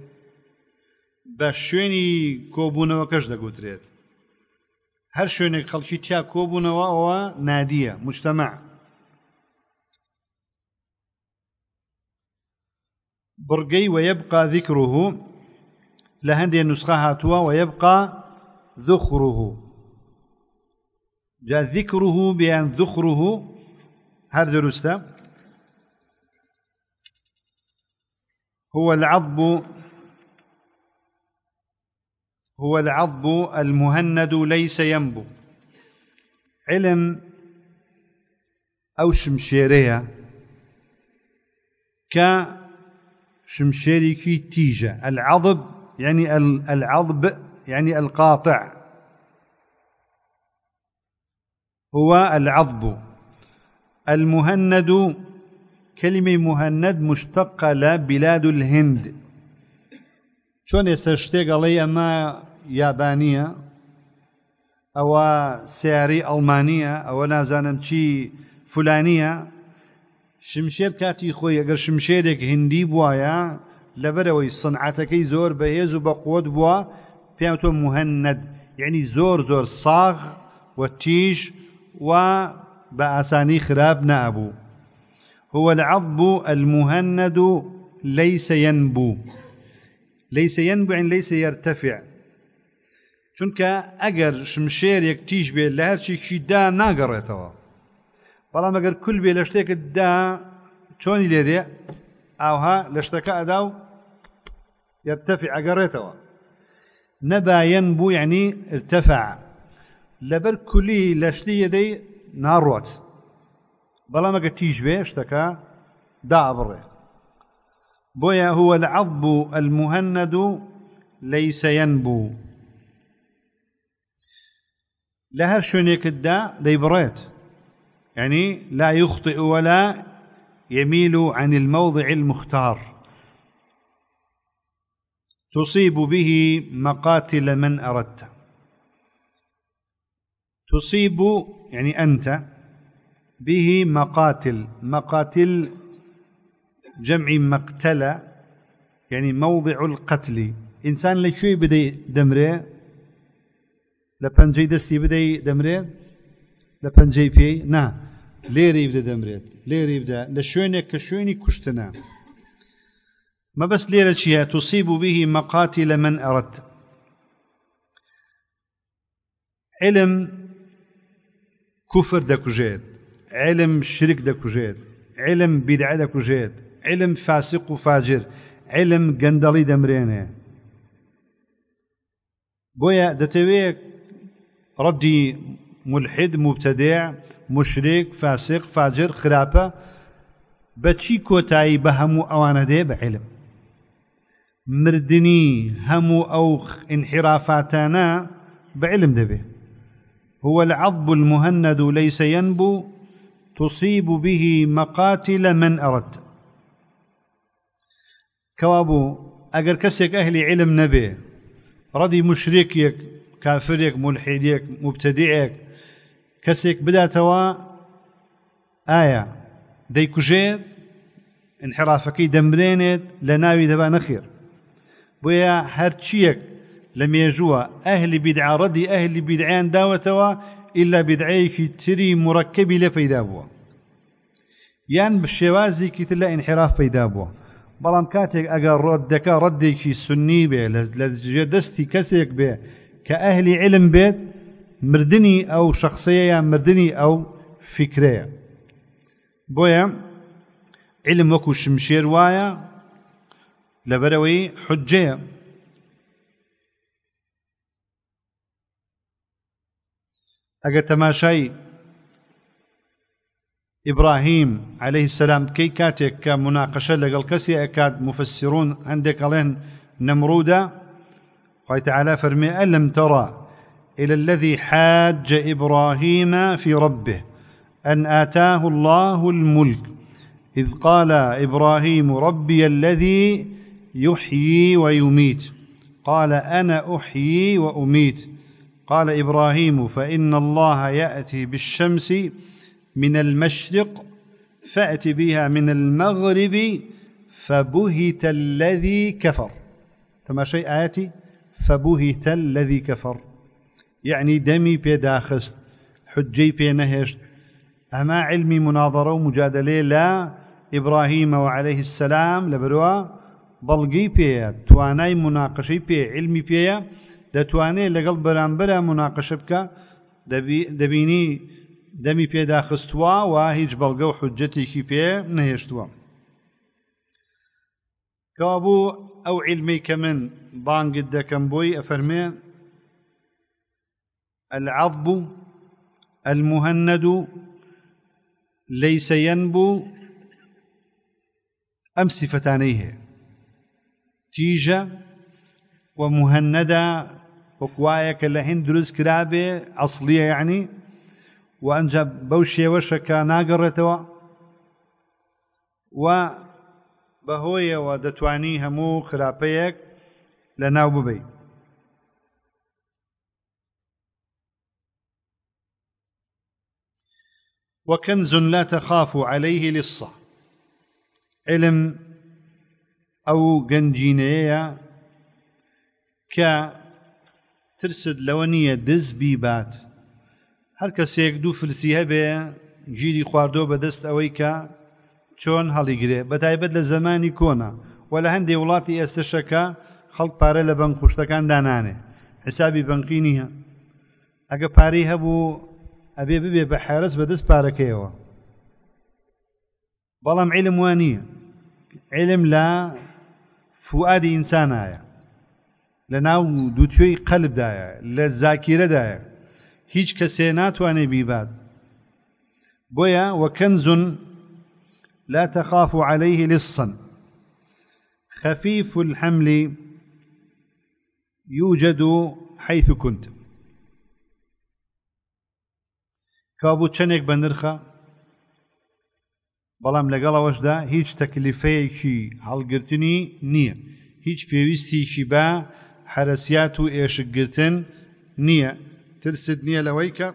بشوني كوبونا وكش دقوتري، هر شوني خلقي تيا كوبونا وهو نادية مجتمع. برقي ويبقى ذكره لهندي النسخة هاتوا ويبقى ذخره، جاء ذكره بأن ذخره هر درسته. هو العضب المهند ليس ينبو. علم أو شمشيرية كشمشيري كي تيجة. العضب يعني العضب يعني القاطع، هو العضب. المهند كلمة مهند مشتقة لبلاد الهند. شون يستشتق علي أما يابانية أو سياري ألمانية أو نازانم شي فلانية شمشير كاتي خوي اگر شمشيرك هندي بوايا لبروي صنعتكي زور بهيز وبقوت بوا بيامتو مهند، يعني زور صاغ والتيج وبأساني خراب نابو. هو العضب المهند ليس ينبو. ليس ينبو يعني ليس يرتفع. چونك اگر شمشيرك تيج بي لهرشي شي دا ناقريتوا، بەڵام ئەگەر کول بێ لە شتێکت دا چۆنی لێدێ ئاوها لە شتەکە ئەدا و يرتفع ئەگەڕێتەوە. نەبا ينبو يعني ارتفع، لەبەر کولی لە شتی یەدەی ناڕوات، بەڵام ئەگەر تیژ بێ شتەکە دا ئەبڕێ. بۆیە هو العضب المهند ليس ينبو. لە هەر شوێنێکت دا دەیبڕێت، يعني لا يخطئ ولا يميل عن الموضع المختار. تصيب به مقاتل من أردت. تصيب يعني أنت، به مقاتل جمع مقتلة يعني موضع القتل. إنسان لشوي بدي دمره لپنجي دستي بدي دمره لپنجي بي نا ليري يبدا دمريت ليري يبدا لشوينك كشويني كشتنا ما بس ليرة شيء. تصيب به مقاتل من أردت. علم كفر دكوجيت، علم شرك دكوجيت، علم بدعة دكوجيت، علم فاسق وفاجر، علم قندلي دمرينه. بويا دتويك ردي ملحد مبتدع مشرك فاسق فاجر خرافة بچی کۆتایی بە هەموو ئەوانە دێ بە علم. مردنی هەموو ئەو انحرافاتانە بە علم دەبێ. هو العضب المهند ليس ينبو تصيب به مقاتل من أردت. كوابو ئەگەر کەسێک ئەهلی علم نەبێ، ڕەدی مشرێکێک کافرێک ملحیدێک مبتدعێک کەسێک بداتەوە ئایا دەیکوژێت انحرافەکەی دەمرێنێت لە ناوی دەبا نەخێر. بۆیە هەرچیەک لە مێژووە ئەهلی بیدعا ڕەدی ئەهلی بیدعیان داوەتەوە ئیلا بیدعەیەکی تری مڕەکەبی لێ پەیدا بووە یان بشێوازێکی تر لە انحراف پەیدا بووە. بەڵام کاتێک ئەگەر ڕەدەکە ڕەدێکی سنی بێ لە جێدەستی کەسێک بێ کە ئەهلی علم بێت، مردنی ئەو شخصەیە یان مردنی ئەو فکرەیە. بۆیە علم وەکو شمشێر وایە لەبەرەوەی حجەیە. ئەگەر تەماشای إبراهيم عليه السلام كي كاتك كمناقشة لقل كسي أكاد مفسرون عندك لين نمرودة قال تعالى فرمي ألم ترى إلى الذي حاج إبراهيم في ربه أن آتاه الله الملك إذ قال إبراهيم ربي الذي يحيي ويميت قال أنا أحيي وأميت قال إبراهيم فإن الله يأتي بالشمس من المشرق فأت بها من المغرب فبهت الذي كفر. ثم شيء آياتي فبهت الذي كفر يعني دمي بيداخست حجي بينهشت. أما علمي مناظرة ومجادلة لا إبراهيم وعليه السلام لبروا بلغي بيه تواناي مناقشي بيه علمي بيه دتواني لقلب برانبرا مناقشة بك دبيني دمي بيدا خستوا وهيج بلغو حجتي كي بيه نهيشتوا. كابو أو علمي كمن بانقد دكم بوي أفرمي العضب المهند ليس ينبو أم صفتانيه تيجة ومهندة وكوايا كاللهين دروس كرابة أصلية يعني وأنجب بوشي وشكا ناقرتوا وبهوية ودتواني همو خرابيك لناو ببي وكنز لا تخاف عليه لصة علم أو جنجينية كترسد لونية دز بيبات هر کەسێک دوو فرسی هەبێ گیری خواردۆ بەدەست ئەوەی کە چۆن هەڵیگرێ بەتایبەت لە زەمانی کۆنا و لە هەندێک وڵاتی ئێستشەکە خەڵک پارە لە بەنک خوشتەکان دانانێ حسابی بەنقی نییە ئەگە پارەی هەبوو ئەبێ ببێ بە حارس بەدەست پارەکەیەوە بەڵام عیلم وانییە عیلم لە فوئادی ئینسانایە لە ناو دووتوێی قەلبدایە لە زاکیرەدایە هیچ کەسێ ناتوانێ بیبات بۆیە وكنز لا تخاف عليه لصا خفيف الحمل يوجد حيث كنت کابو چەندێک بە نرخە بەڵام لەگەڵەوەشدا هیچ تەکلیفەیەکی هەڵگرتنی نییە هیچ پێویستیشی بە حرەسیات و ئێشکگرتن نییە ترست نییە لەوەی کە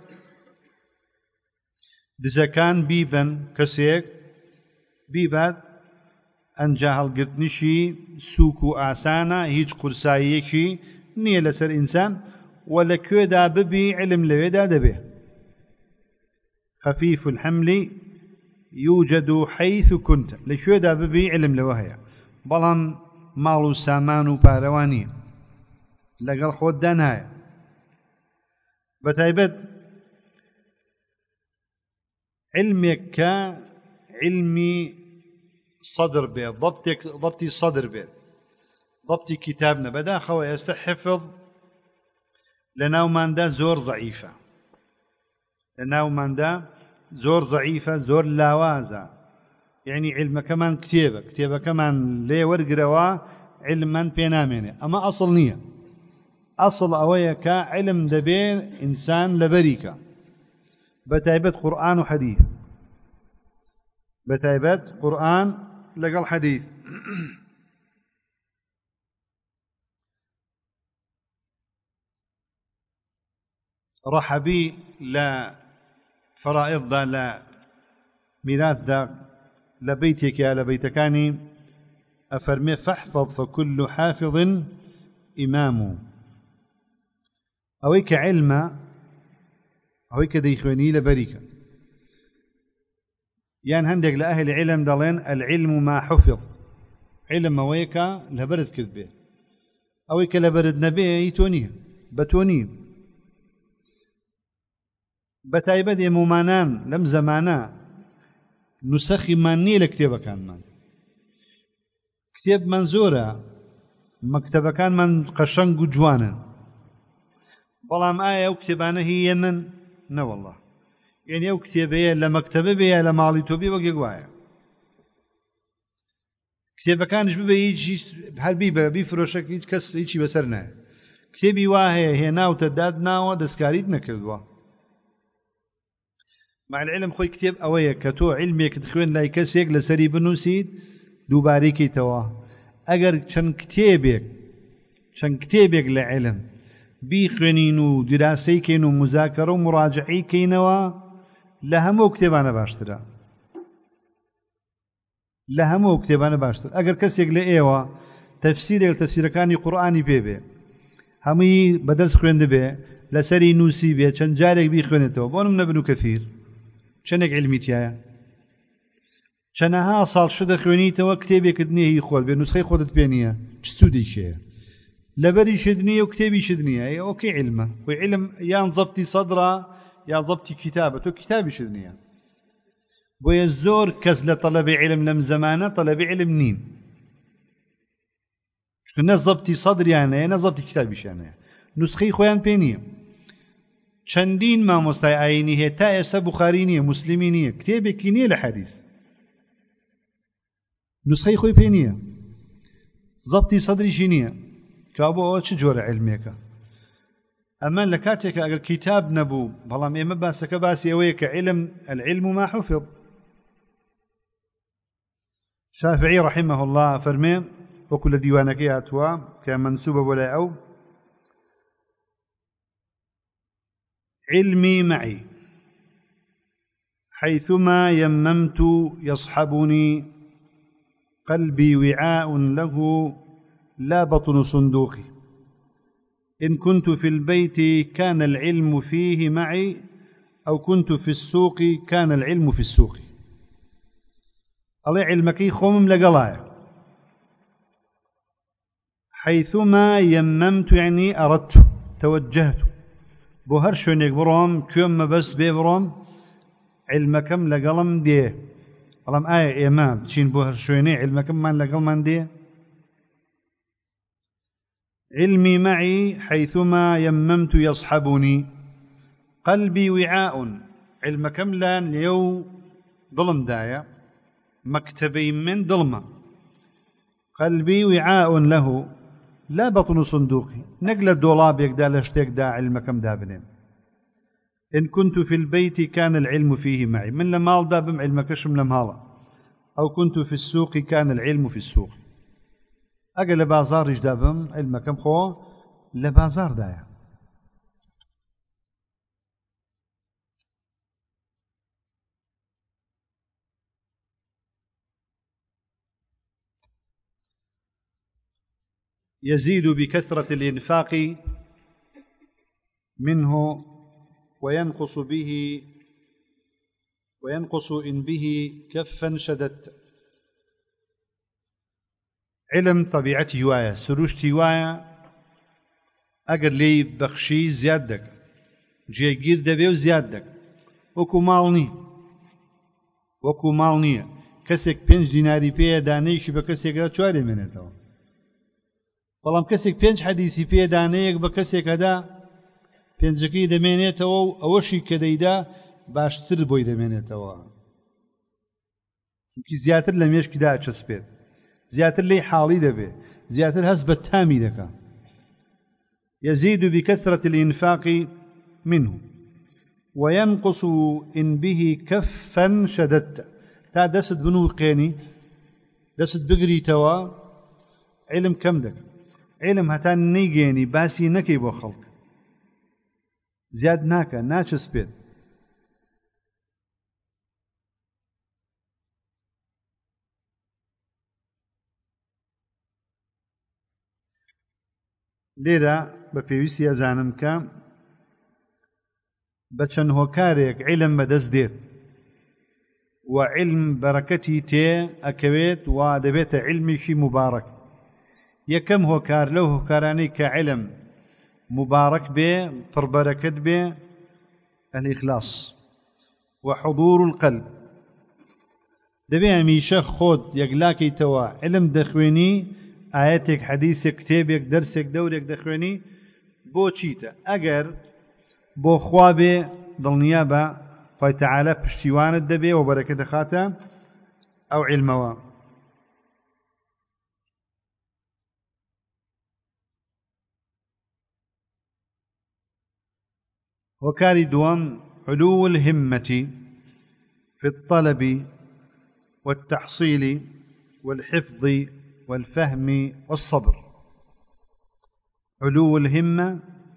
دزەکان بیبن کەسێک بیبات ئەنجا هەڵگرتنیشی سووک و ئاسانە هیچ قورساییەکی نییە لەسەر ئینسان و لەکوێدا ببی علم لەوێدا دەبێ خفيف الحمل يوجد حيث كنت لەکوێدا ببی علم لەوە هەیە بەڵام ماڵ و سامان و پارەوانی لەگەڵ خۆتدا نایە بەتایبەت علمێک کە علمی صدر بێت ضبطی صدر بێت ضبطی کتاب نە بەداخەوە ئێستا حفظ لە ناوماندا زۆر ضعیفە لە ناوماندا زۆر ضعیفە زۆر لاوازە یعنی علمەکەمان کتێبەکەمان لێ وەرگرەوە علممان پێ نامێنێ ئەمە ئەسڵ نییە ئەسڵ ئەوەیە کە علم دەبێ ئینسان لەبەریکە بەتایبەت قورئان و حەدیث بەتایبەت قورئان لەگەڵ حەدیث ڕەحەبی لە فەرائیضدا لە میراثدا لە بەیتێکە لە بەیتەکانی ئەفەرمێ فەحفەظ فەکل حافظ ئیمام ئەوەی کە علمە ئەوەی کە دەیخوێنی لەبەریکە یان هەندێک لە ئەهلی علم دەڵێن العلم ما حفظ علم ئەوەیە کە لەبەرت کرد بێ ئەوەی کە لەبەرت نەبێ هی تۆ نییە بە تۆ نییە بەتایبەت ئێمەمانان لەم زەمانە نوسەخیمان نییە لە کتێبەکانمان کتێبمان زۆرە مەکتەبەکانمان قەشەنگ و جوانن بەڵام ئایا ئەو کتێبانە هی من نەوەڵڵا یعنی ئەو کتێبەیە لە مەکتەبە بێ لە ماڵی تۆ بێ وەک یەکوایە کتێبەکانش ببێ هیچ هەربی بە بیفرۆشەک هیچ کەس هیچی بەسەر نایە کتێبی وا هەیە هێناوتە دادناوە دەستکاریت نەکردووە مع العلم خۆی کتێب ئەوەیە کە تۆ علمێکت خوێن لای کەسێک لەسەری بنووسیت دووبارەی کەیتەوە ئەگەر چەند کتێبێک لە علم بیخوێنین و دراسەی کەین و مزاکەرە و مراجعەی کەینەوە لە هەموو کتێبانە باشترە لە هەموو کتێبانە باشتر ئەگەر کەسێک لە ئێوە تەفسیرێک تەفسیرەکانی قورئانی پێ بێ هەمووی بەدەست خوێندبێ لەسەری نووسی بێ چەند جارێک بیخوێنێتەوە بۆ نمونە ابن کەثیر چەندێک علمی تایە چەندەها ساڵ شدە خوێنیتەوە کتێبێکت نییە هی خۆت بێ نوسخەی خۆتت پێ نییە چ سوودێکیە لەبەریشت نییە و کتێبیشت نییە ئۆکەی علمە وی علم یان ضەبتی سەدرە یان ضەبتی کتابە تۆ کتابیشت نییە بۆیە زۆر کەس لە تەلەبی علم لەم زەمانە تەلەبی علم نین نە زەبتی سەدریانەیە نە زەبتی کتابیشانەیە نوسخەی خۆیان پێ نییە چەندین مامۆستای ئاینی هەیە تا ئێستا بوخاری نییە موسلیمی نییە کتێبێکی نییە لە حەدیث نوسخەی خۆی پێ نییە زەبتی سەدریشی نییە کابۆ ئەوە چ جۆرە علمێکە ئەمە لە کاتێکە ئەگەر کتاب نەبوو بەڵام ئێمە باسەکە باسی ئەوەیە کە العلم ما حفظ شافعي رحمه الله فرمي وكل ديوانك هاتوا كمنسوبة ولا أو علمي معي حيثما يممت يصحبني قلبي وعاء له لا بطن صندوقي إن كنت في البيت كان العلم فيه معي أو كنت في السوق كان العلم في السوق الله علمكي خومم لقلايا حيثما يممت يعني أردت توجهت بو هر شونيك بروم كيوم بس بيبروم علمكم لقلم ديه قلم آية إمام تشين بو هر شوني علمكم من لقلم ديه علمي معي حيثما يممت يصحبني قلبي وعاء علمكم لان ليو ظلم دايا مكتبي من ظلمة قلبي وعاء له لا بطن صندوقي نقل الدولاب يقدا لشتيك دا علمكم دابنين إن كنت في البيت كان العلم فيه معي من لمال دابم علمكشم لمهالا أو كنت في السوق كان العلم في السوق أقل بازار جدابم علمكم خو لبازار دايا يزيد بكثرة الإنفاق منه وينقص إن به كفا شددت علم طبيعتي هواية سروشتي هواية أقر لي بخشي زيادك جيگير دبيو زيادك وكو مالني كسك 5 ديناري پێیە دانەیەکی بە کەسێکدا 4 مێنێتەوە بەڵام کەسێک 5 حەدیسی پێ دانەیەک بە کەسێکەدا 5ەکەی دەمێنێتەوە و ئەوەشی کە دەیدا باشتر بۆی دەمێنێتەوە چونکی زیاتر لە مێشکیدا ئەچەسپێت زیاتر لێی حاڵی دەبێ زیاتر هەست بە تامی دەکا يزيد بكثرة الإنفاق منه وينقص إن به كفا شددت تا دست بنو قيني دست بقري توا علم كم دك علم هتا نيجيني باسي نكي بو خلق زياد ناكا ناچس بيت لێرە بە پێویستی ئەزانم کە بە چەند هۆکارێک عیلم بەدەست دێت و عیلم بەرەکەتی تێ ئەکەوێت و دەبێتە عیلمیشی مبارەک یەکەم هۆکار لەو هۆکارانەی کە عیلم مبارەک بێ پڕبەرەکەت بێ الإخلاص وحضور القلب دەبێ هەمیشە خۆت یەکلاکەیتەوە عیلم دەخوێنی ئاەتێک حەدیثێک کتێبێک دەرسێک دەورێک دەخوێنی بۆ چیتە ئەگەر بۆ خوا بێ دڵنیا بە خۆی تەعالە پشتیوانت دەبێ و بەرەکەت دەخاتە ئەو عیلمەوە هۆکاری دووەم علو الهمة في الطلب والتحصيل والحفظ والفهم والصبر علو الهمة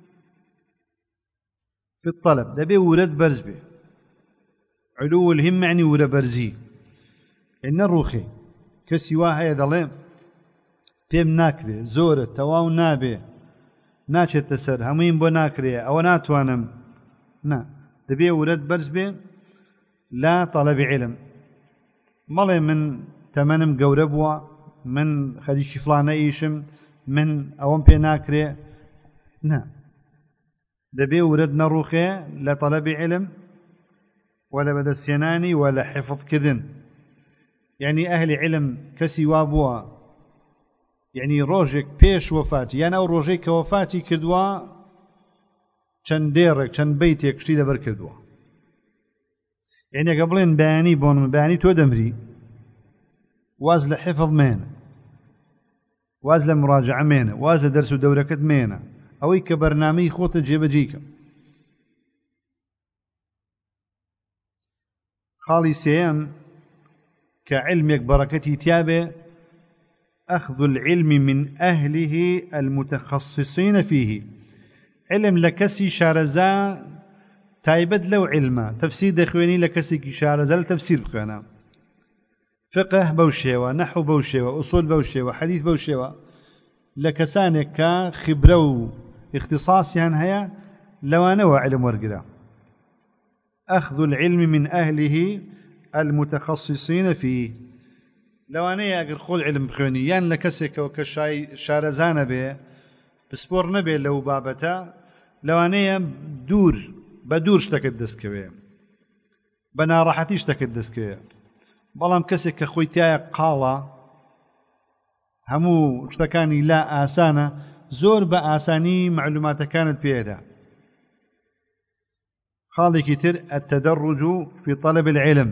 في الطلب دبي ورد برز بي علو الهمة يعني ورد برزي إن الروخي كسيوا هيا ظلم بيم ناكري زورة تواو نابي ناچێت تەسەر هەمووین بۆ ناکرێ ئەوە ناتوانم نا دەبێ ورد بەرز بێ لا طلب علم مەڵێ من تەمەنم گەورە بووە من خەریکی فڵانە ئیشم من ئەوەم پێ ناکرێ نا دەبێ ورد نەڕوخێ لە طلب علم ولا بەدەستهێنانی ولا حفظکردن يعني ئەهلی علم کەسی وا بووە يعني ڕۆژێک پێش وەفاتی یان ئەو ڕۆژەی کە وەفاتی کردووە چەند دێڕێک چەند بەیتێک شتی لەبەر کردووە يعني ئەگە بڵێن بەیانی بۆن بەیانی تۆ دەمری واز لە حفظ مێنە واز لە مراجعە مێنە واز لە دەرس و دەورەکەت مێنە ئەوەی کە بەرنامەی خۆتە جێبەجێکە خاڵی سێیەم کە علمێک بەڕەکەتی تیابێ أخذ العلم من أهله المتخصصين فيه علم لكسي شارزا تايبد لو علما تفسير دخويني لكسي شارزا لتفسير بخوانا فقه بوشيوة نحو بوشيوة أصول بوشيوة حديث بوشيوة لكسانك خبرو اختصاصي هيا لو نوع علم ورقرا أخذ العلم من أهله المتخصصين فيه لو أنا أقر خذ علم بخواني يان لكسك وكشاي شارزانة به بسبور نبي لو بابتا لو أنا بدور شتكدس كوي بنا راحتي شتكدس كوي بلام كسك خويتاي قالا همو شتكاني لا آسانة زور بآساني معلومات كانت بيدا خالي كتير التدرج في طلب العلم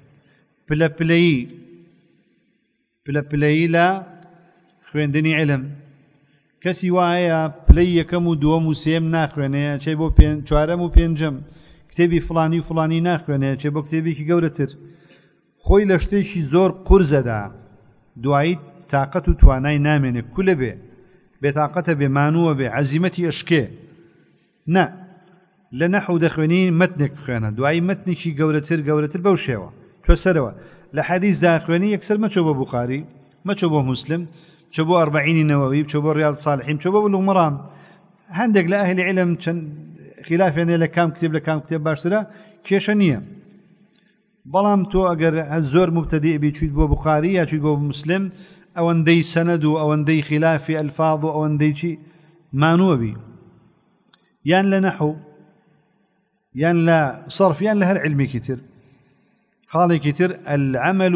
بلا لا خويندني علم كسي وايا بلاي يكم ودوم وسيم ناخوينه چي بو پين چوارم و پنجم كتابي فلاني وفلاني ناخوينه چي بو كتابي كي گورتر خوي لشتيشي زور قرزه دا دوای طاقت و توانای نامنه كل به بطاقت بمانو بعزيمتي اشكي نا لنحو دخوينين متنك خوينه دوای متنك شي گورتر بوشيوا چو سروا لحديث داخويني يكسر ما چوبو بخاري ما چوبو مسلم چوبو 40 نووي چوبو رياض الصالحين چوبو بلوغ مرام هندق لأهل علم خلاف يعني لكام كتاب باشترا كيشانية بلام تو اگر هزور مبتدئ بي چويد بو بخاري يا چويد بو مسلم او اندي سند او اندي خلاف الفاظ او اندي شي مانو بي يان لنحو يان لا صرف يان لهر علمي كتير خالي كتير العمل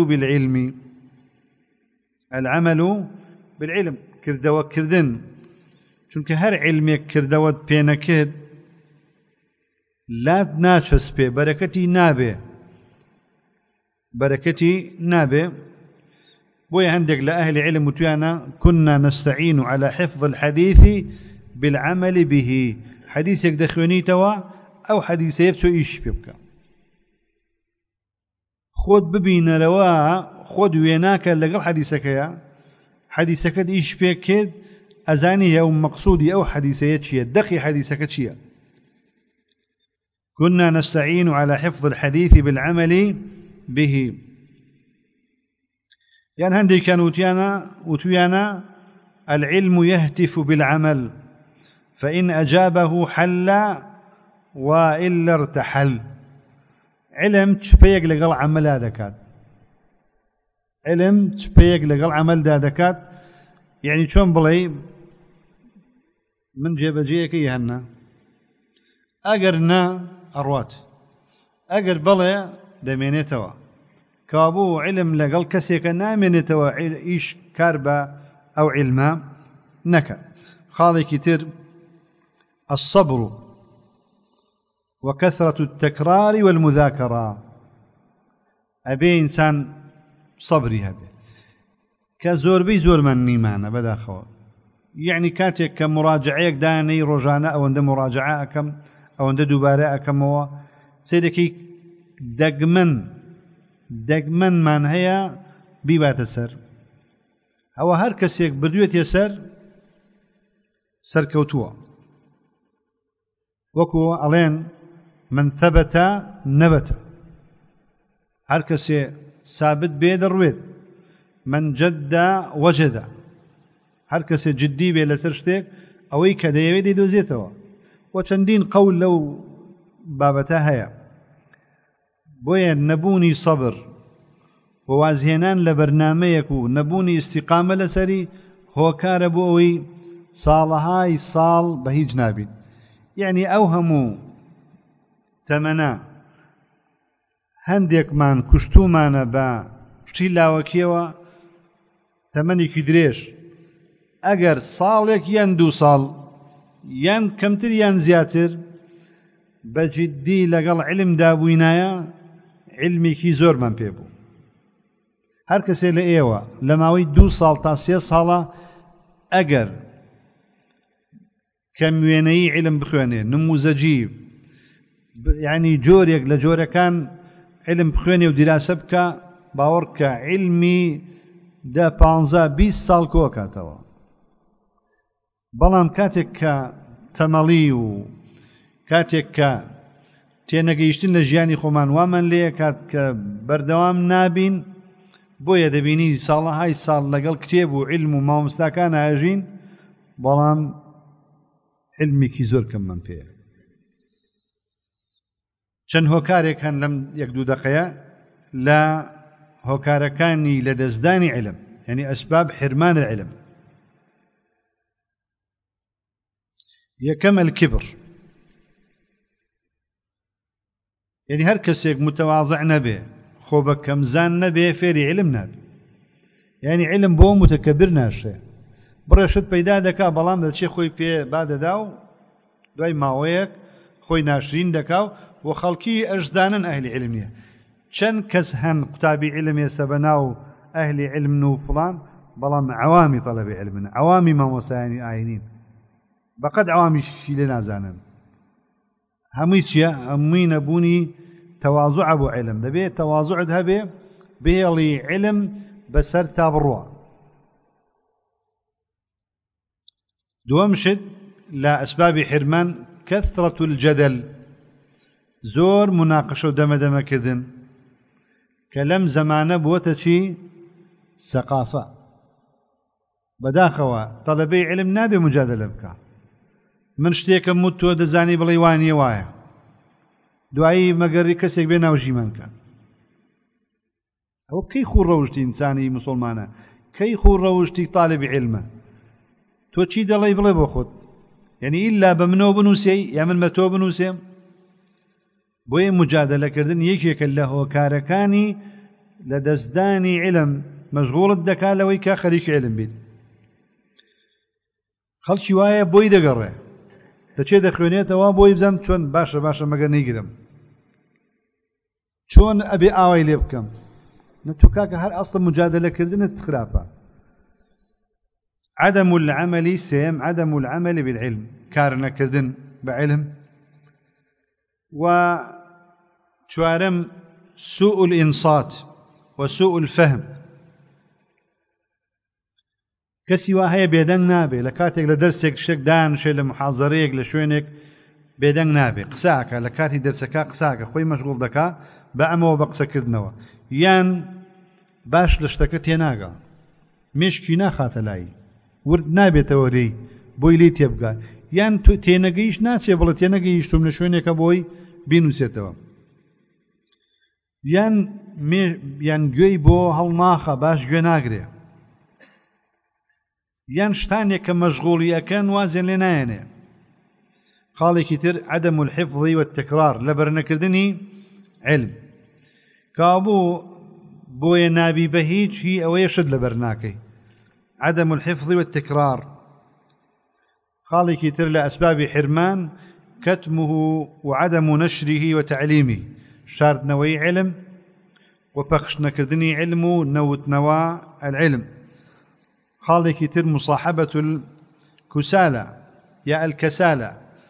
بالعلم كردوا كردن چونکە هەر علمێک کردەوەت پێ نەکرد لا ناچەسپێ بەرەکەتی نابێ بۆیە هەندێک لە ئەهلی علم وتویانە كنا نستعين على حفظ الحديث بالعمل به حديثێک دەخوێنیتەوە ئەو حەدیثەیە بچۆ ئیش پێ بکە خۆت ببینەرەوە خۆت وێناکە لەگەڵ حەدیثەکەت ئیش پێ کرد أزاني أو مقصودي أو حديثية شيء دقي حديثك شيء كنا نستعين على حفظ الحديث بالعمل به يعني هندي كانوا وتيانا العلم يهتف بالعمل فإن أجابه حل وإلا ارتحل علم تشبيق لقل عمل دادكات يعني شون بلي من جێبەجێیەکە هەننا ئەگەر نا ئەڕوات ئەگەر بڵێ دەمێنێتەوە کابوو علم لەگەڵ کەسێکە نامێنێتەوە ئیش کار بە ئەو علمە نەکە خاڵێکی تر الصبر وكثرة التكرار والمذاكرة أبي إنسان صبري هذا كزور بي زور من نيمانة بداخل يعني كاتك كمراجعيك داني روجانا أو عند مراجعة أكم أو عند دوباره أكم هو سيدكي دقمن من هي بيبات السر هو هر كسيك بدويت يسر سر كوتوا وكو ألين من ثبت نبت هر كسي ثابت بيد الرويد من جد وجد هر کسی جدی به لسر شتێک ئەوەی کە دەیەوێت دەیدۆزێتەوە و چەندین قەول لەو بابەتە هەیە بۆیە نەبوونی سەبر و وازهێنان لە بەرنامەیەک و نەبوونی ئیستیقامە لەسەری هۆکارە بۆ ئەوەی ساڵەهای ساڵ بە هیچ نابین یعنی ئەو هەموو تەمەنە هەندێکمان کوشتومانە بە شتی لاوەکیەوە تەمەنێکی درێژ ئەگەر ساڵێک یان 2 ساڵ یان کەمتر یان زیاتر بەجددی لەگەڵ علمدا بووینایە علمێکی زۆرمان پێ بوو. هەر کەسێ لە ئێوە لە ماوەی 2 ساڵ تا 3 ساڵە ئەگەر کە وێنەی علم بخوێنێ نموزەجی یعنی جۆرێک لە جۆرەکان علم بخوێنێ و دیراسە بکە باوەڕ کە علمی 15-20 ساڵ کۆ کاتەوە. بەڵام کاتێک کە تەمەڵی و کاتێک کە تێنەگەیشتن لە ژیانی خۆمان وامان لێ کات کە بەردەوام نابین بۆیە دەبینی ساڵەهای ساڵ لەگەڵ کتێب و علم و مامۆستاکان ئاژین بەڵام علمێکی زۆر کەممان پێیە. چەند هۆکارێک هەن لەم 1-2 دقەیە لە هۆکارەکانی لە دەستدانی علم یعنی ئەسباب حرمان العلم. یەکەم الکبر، یعنی هەر کەسێک متەواضع نەبێ خۆ بە کەمزان نەبێ فێری علم نابێ. یعنی علم بۆ متەکەبر ناشێ بڕێشت پەیدا دەکا بەڵام دەچێ خۆی پێ بادەدا و دوای ماوەیەک خۆی ناشرین دەکا و خەڵکی ئەشدانن ئەهلی علم نییە. چەند کەس هەن قوتابی علم ێستا بەناو ئەهلی علم و فڵان بەڵام عوامی تەڵەبی علمن عوامی مامۆستایانی ئاینین بەقەد عوامیشی لێ نازانن. هەمووی چییە؟ هەمووی نەبوونی تەواضع بۆ علم. دەبێت تەواضعت هەبێ بێڵی علم بەسەر تا بڕوە. دووەم شت لە ئەسبابی حرمان كثرة الجدل، زۆر مناقشە و دەمەدەمەکردن کە لەم زەمانە بووەتە چی؟ سەقافە. بەداخەوە تەڵەبەی علم نابێ مجادلە بکە. من شتێکم وت تۆ دەزانی بڵێ وانیە وایە دوایی مەگەڕی کەسێک بێ ناوژیمانکە. ئەوە کەی خوڕ ڕەوشتی ئینسانی مسلمانە، کەی خوڕ ڕەوشتی تاڵبی علمە. تۆ چی دەڵێ بڵێ بۆ خۆت، یعنی ئیلا بە منەوە بنووسێ یا من بە تۆ بنووسێم. بۆیە مجادلەکردن یەکێکە لە هۆکارەکانی لە دەستدانی علم مەشغوڵت دەکا لەوەی کە خەریکی علم بیت. خەڵکی وایە بۆی دەگەڕێ دەچێت دەخوێنێتەوە بۆی بزەم چۆن باشە باشە مەگەر نەیگرم چۆن ئەبێ ئاوای لێ بکەم. نەتۆ کاکە هەر ئەسڵ مجادلەکردنت خراپە. عدم العمل سيم عدم العمل بالعلم، كارنا كردن بعلم. وشوارم سوء الإنصات وسوء الفهم. كسي واهي بيدن نابي لكاتك لدرسك شك دان شي لمحاضريك لشوينك بيدن نابي قساك لكاتي درسكا قساك خوي مشغول دكا بأما وبقسا كردنوا يان باش لشتكت يناقا مشكي ناخات لاي ورد نابێتەوە لێی بۆی لێ تێبگا یان تێنەگەیش ناچێ بڵێ تێنەگەیشتم لە شوێنێکە بۆی بینوسێتەوە یان گوێی بۆ هەڵناخە باش گوێ ناگرێ یان شتانێک کە مەشغوڵیەکەن وازێن لێ نایەنێ. خاڵێکی تر عدم الحفظ والتكرار لە بەرنەکردنی علم کابوو بۆیە نابی بە هیچ هی ئەوەیە شت لە بەرناکەی. عدم الحفظ والتكرار. خالق تر لأسباب حرمان كتمه وعدم نشره وتعليمه. شارد نوي علم وبخش نكردني علم نوت نوا العلم. خالق تر مصاحبة الكسالى يا الكسالى.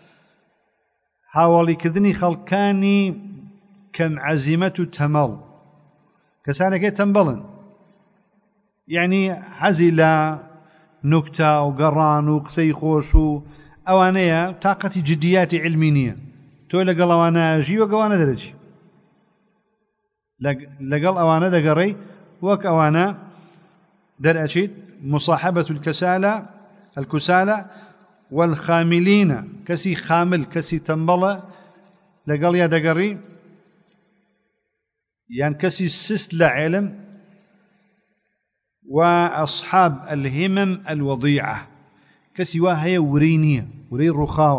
حاولي كردني خلقاني كم عزيمة تمل كسالى كي تنبلن يعني حزلا نكتة وقران وقسي خوش أوانية طاقة جديات علمية تولى قال أوانا جي وقوانا درجي لقال أوانا دقري وك أوانا در أشيد مصاحبة الكسالى والخاملين كسي خامل كسي تنبلة لقال يا دقري يعني كسي سست لعلم وأصحاب الهمم الوضيعة كسواها ورينية وري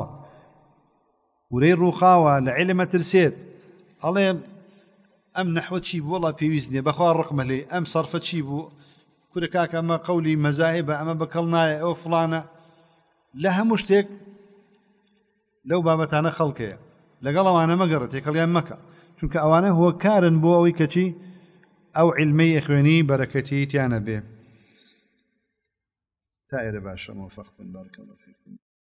الرخاوة لعلم ترسيت الله أم نحو تشيب والله في وزني بخوار رقم لي أم صرفت شيبو کورە کاکە ئەمە قەولی مەزاهبە ئەمە بەکەڵ نایە ئەوە فڵانە لە هەموو شتێک لەو بابەتانە خەڵکەیە لەگەڵ ئەوانە مەگەڕێت تێکەڵیان مەکە چونکە ئەوانە هۆکارن بۆ ئەوەی کەچی ئەو عیلمەی خوێنی بەرەکەتی تیانە بێ تا ئێرە باشە موفق بن بارك الله فيكم